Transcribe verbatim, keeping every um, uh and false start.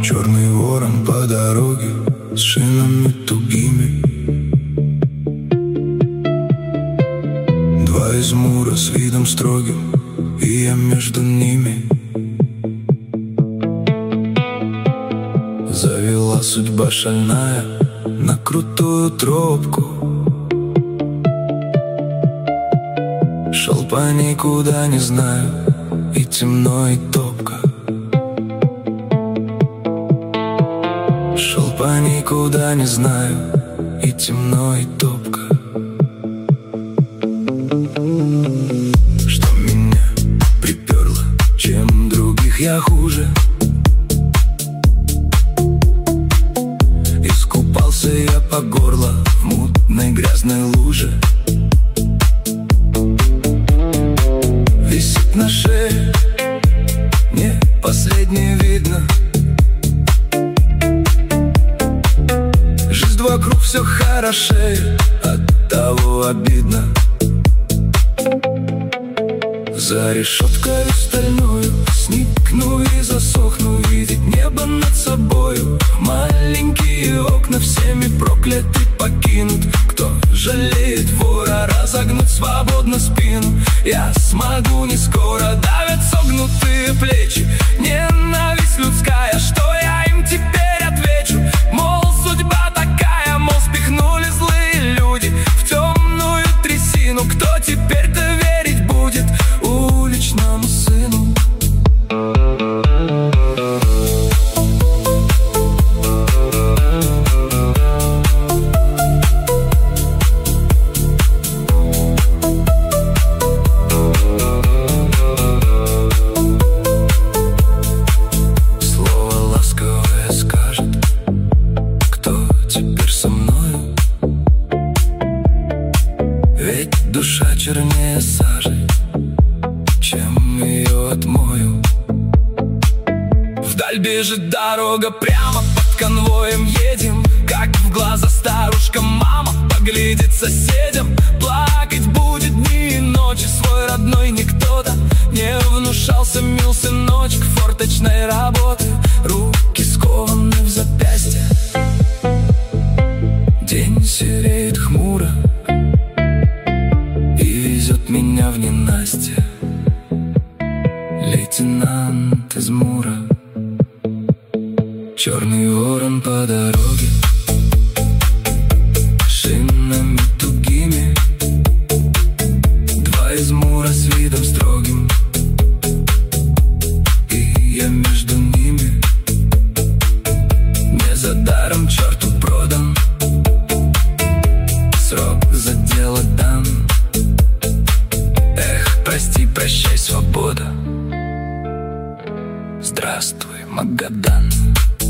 Черный ворон по дороге с шинами тугими. Два измура с видом строгим, и я между ними. Завела судьба шальная на крутую тропку. Шел по никуда не знаю, и темно, и топко. Шел по никуда не знаю, и темно, и топко. Что меня приперло, чем других я хуже. Искупался я по горло в мутной грязной луже. Висит на шее, не последнее видно. Жизнь вокруг все хорошее, от того обидно. За решеткой стальною сникну и засохну, видеть небо над собою. Маленькие окна всеми прокляты покинут. Кто жалеет вора, разогнуть свободно спину. Я смогу не скоро, давят согнутые плечи. Ненависть людская, что я им теперь отвечу? Мол, судьба такая, мол, спихнули злые люди в темную трясину. Кто теперь-то верить будет уличному сыну? Ведь душа чернее сажи, чем ее отмою. Вдаль бежит дорога, прямо под конвоем едем. Как в глаза старушка мама поглядит соседям. Плакать будет дни и ночи, свой родной никто-то не внушался, мил сыночек форточной работы. Руки скованы в запястье, день сереет хмуро и везет меня в ненастье лейтенант из Мура. Черный ворон по дороге шинами тугими. Два из Мура с видом строгим, и я между ними. Не за даром черту продан, срок за дело дан. Эх, прости, прощай, свобода. Здравствуй, Магадан.